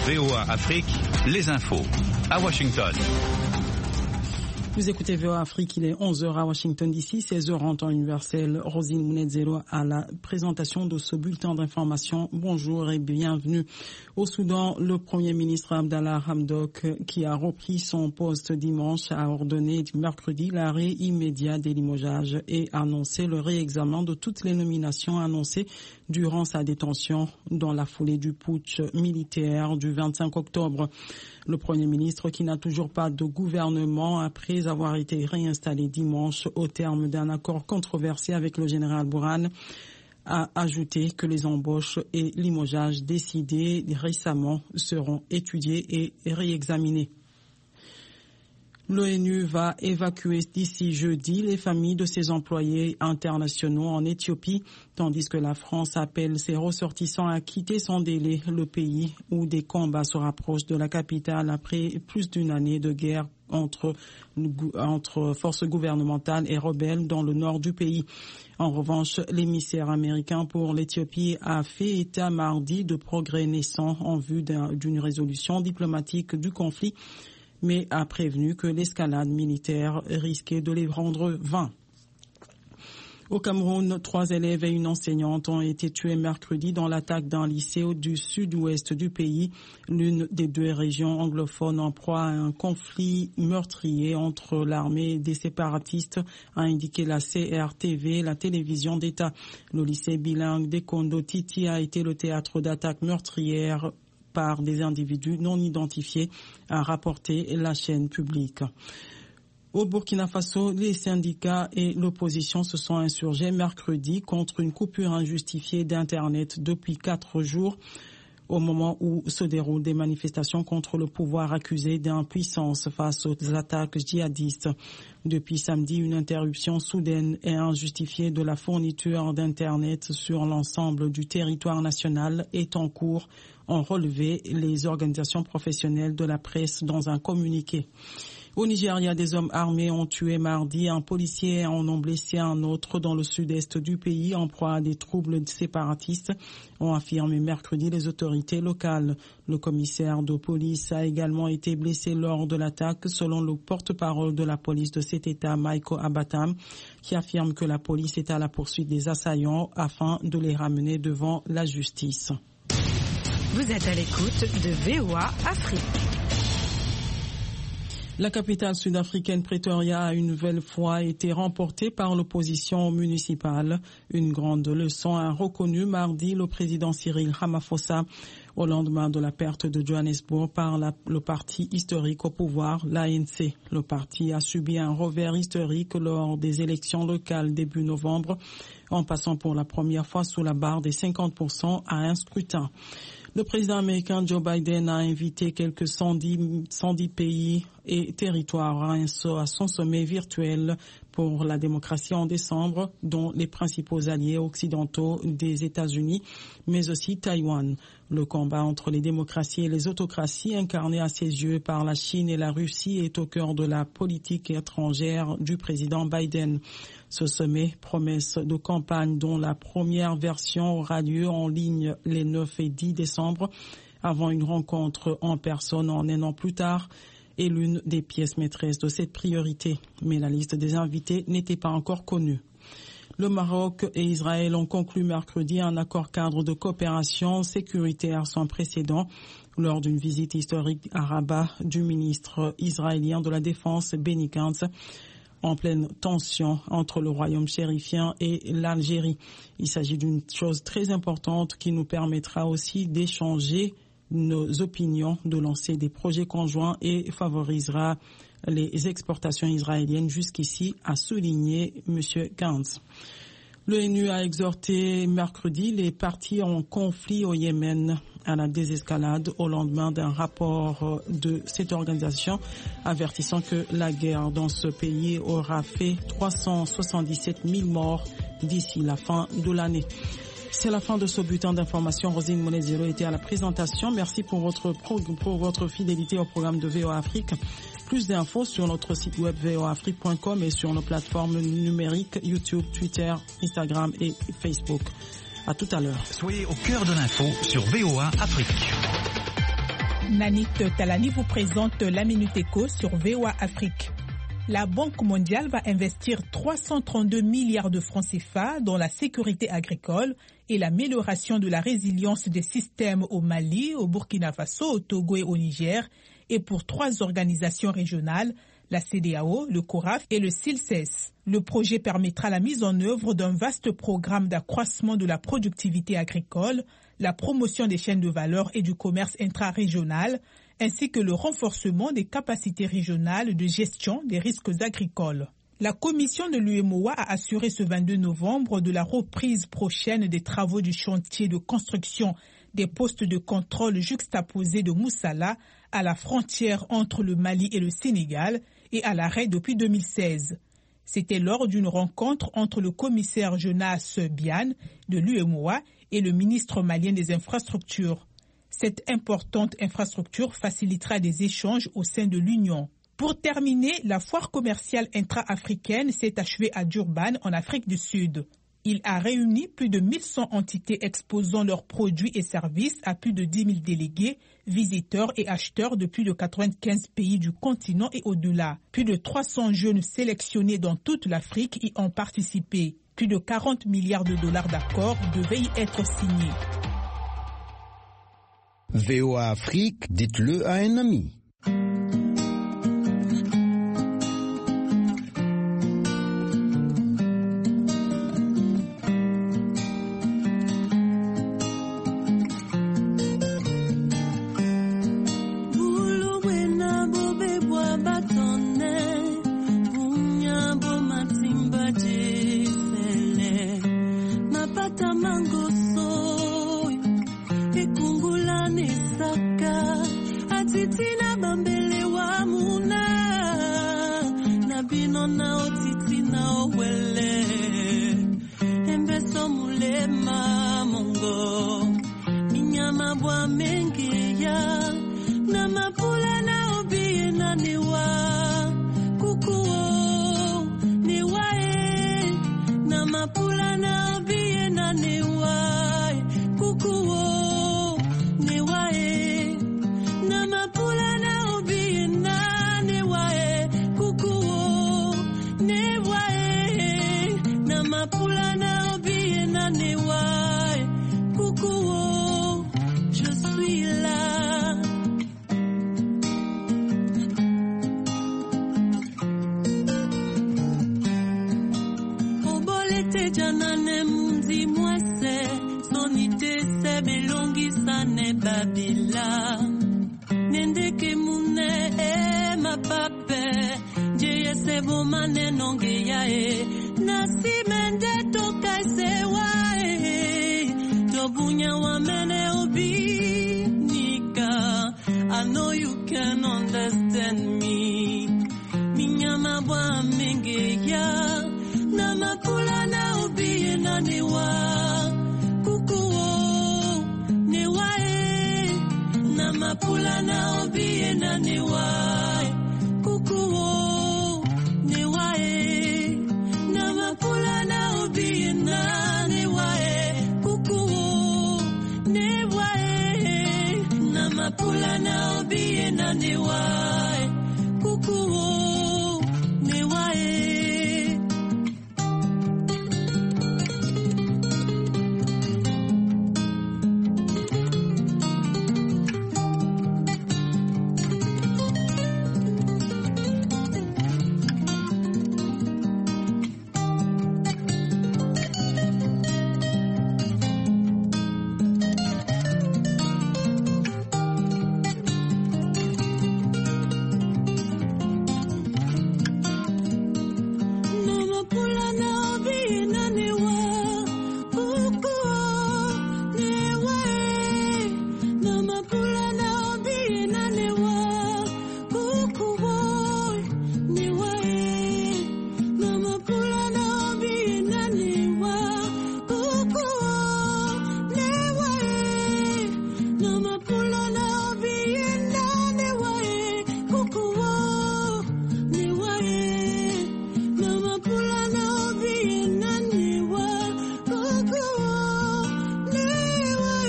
VOA Afrique, les infos. À Washington. Vous écoutez VOA Afrique, il est 11h à Washington DC, 16h en temps universel. Rosine Mounedzelo à la présentation de ce bulletin d'information. Bonjour et bienvenue. Au Soudan, le Premier ministre Abdallah Hamdok, qui a repris son poste dimanche, a ordonné mercredi l'arrêt immédiat des limogeages et annoncé le réexamen de toutes les nominations annoncées durant sa détention dans la foulée du putsch militaire du 25 octobre. Le Premier ministre, qui n'a toujours pas de gouvernement après avoir été réinstallé dimanche au terme d'un accord controversé avec le général Bourhan, a ajouté que les embauches et limogeages décidés récemment seront étudiés et réexaminés. L'ONU va évacuer d'ici jeudi les familles de ses employés internationaux en Éthiopie, tandis que la France appelle ses ressortissants à quitter sans délai le pays où des combats se rapprochent de la capitale après plus d'une année de guerre entre forces gouvernementales et rebelles dans le nord du pays. En revanche, l'émissaire américain pour l'Éthiopie a fait état mardi de progrès naissants en vue d'une résolution diplomatique du conflit, mais a prévenu que l'escalade militaire risquait de les rendre vains. Au Cameroun, 3 élèves et une enseignante ont été tués mercredi dans l'attaque d'un lycée du sud-ouest du pays, l'une des 2 régions anglophones en proie à un conflit meurtrier entre l'armée et des séparatistes, a indiqué la CRTV, la télévision d'État. Le lycée bilingue d'Ekondo Titi a été le théâtre d'attaques meurtrières par des individus non identifiés, a rapporté la chaîne publique. Au Burkina Faso, les syndicats et l'opposition se sont insurgés mercredi contre une coupure injustifiée d'Internet depuis 4 jours, au moment où se déroulent des manifestations contre le pouvoir accusé d'impuissance face aux attaques djihadistes. Depuis samedi, une interruption soudaine et injustifiée de la fourniture d'Internet sur l'ensemble du territoire national est en cours, ont relevé les organisations professionnelles de la presse dans un communiqué. Au Nigeria, des hommes armés ont tué mardi un policier et en ont blessé un autre dans le sud-est du pays en proie à des troubles séparatistes, ont affirmé mercredi les autorités locales. Le commissaire de police a également été blessé lors de l'attaque, selon le porte-parole de la police de cet État, Michael Abatam, qui affirme que la police est à la poursuite des assaillants afin de les ramener devant la justice. Vous êtes à l'écoute de VOA Afrique. La capitale sud-africaine Pretoria a une nouvelle fois été remportée par l'opposition municipale. Une grande leçon a reconnu mardi le président Cyril Ramaphosa au lendemain de la perte de Johannesburg par le parti historique au pouvoir, l'ANC. Le parti a subi un revers historique lors des élections locales début novembre, en passant pour la première fois sous la barre des 50% à un scrutin. Le président américain Joe Biden a invité quelques 110 pays et territoires à son sommet virtuel pour la démocratie en décembre, dont les principaux alliés occidentaux des États-Unis, mais aussi Taïwan. Le combat entre les démocraties et les autocraties incarné à ses yeux par la Chine et la Russie est au cœur de la politique étrangère du président Biden. Ce sommet, promesse de campagne dont la première version aura lieu en ligne les 9 et 10 décembre, avant une rencontre en personne en un an plus tard, est l'une des pièces maîtresses de cette priorité. Mais la liste des invités n'était pas encore connue. Le Maroc et Israël ont conclu mercredi un accord cadre de coopération sécuritaire sans précédent lors d'une visite historique à Rabat du ministre israélien de la Défense Benny Gantz, en pleine tension entre le royaume chérifien et l'Algérie. Il s'agit d'une chose très importante qui nous permettra aussi d'échanger nos opinions, de lancer des projets conjoints et favorisera les exportations israéliennes jusqu'ici, a souligné M. Gantz. L'ONU a exhorté mercredi les parties en conflit au Yémen à la désescalade au lendemain d'un rapport de cette organisation avertissant que la guerre dans ce pays aura fait 377 000 morts d'ici la fin de l'année. C'est la fin de ce bulletin d'information. Rosine Mounedzelo était à la présentation. Merci pour votre fidélité au programme de VOA Afrique. Plus d'infos sur notre site web voaafrique.com et sur nos plateformes numériques YouTube, Twitter, Instagram et Facebook. À tout à l'heure. Soyez au cœur de l'info sur VOA Afrique. Nanit Talani vous présente la Minute Éco sur VOA Afrique. La Banque mondiale va investir 332 milliards de francs CFA dans la sécurité agricole et l'amélioration de la résilience des systèmes au Mali, au Burkina Faso, au Togo et au Niger, et pour 3 organisations régionales, la CEDEAO, le CORAF et le CILCES. Le projet permettra la mise en œuvre d'un vaste programme d'accroissement de la productivité agricole, la promotion des chaînes de valeur et du commerce intra-régional, ainsi que le renforcement des capacités régionales de gestion des risques agricoles. La commission de l'UEMOA a assuré ce 22 novembre de la reprise prochaine des travaux du chantier de construction des postes de contrôle juxtaposés de Moussala à la frontière entre le Mali et le Sénégal et à l'arrêt depuis 2016. C'était lors d'une rencontre entre le commissaire Jonas Bian de l'UEMOA et le ministre malien des infrastructures. Cette importante infrastructure facilitera des échanges au sein de l'Union. Pour terminer, la foire commerciale intra-africaine s'est achevée à Durban, en Afrique du Sud. Il a réuni plus de 1100 entités exposant leurs produits et services à plus de 10 000 délégués, visiteurs et acheteurs de plus de 95 pays du continent et au-delà. Plus de 300 jeunes sélectionnés dans toute l'Afrique y ont participé. Plus de 40 milliards de dollars d'accords devaient y être signés. VOA Afrique, dites-le à un ami. I know you can understand me. Minyama bwa mengeya na mapula na ubiye na newa kukuo newa na mapula na ubiye na newa kukuo newa na mapula na ubiye na newa kukuo newa na mapula na ubiye na newa kukuo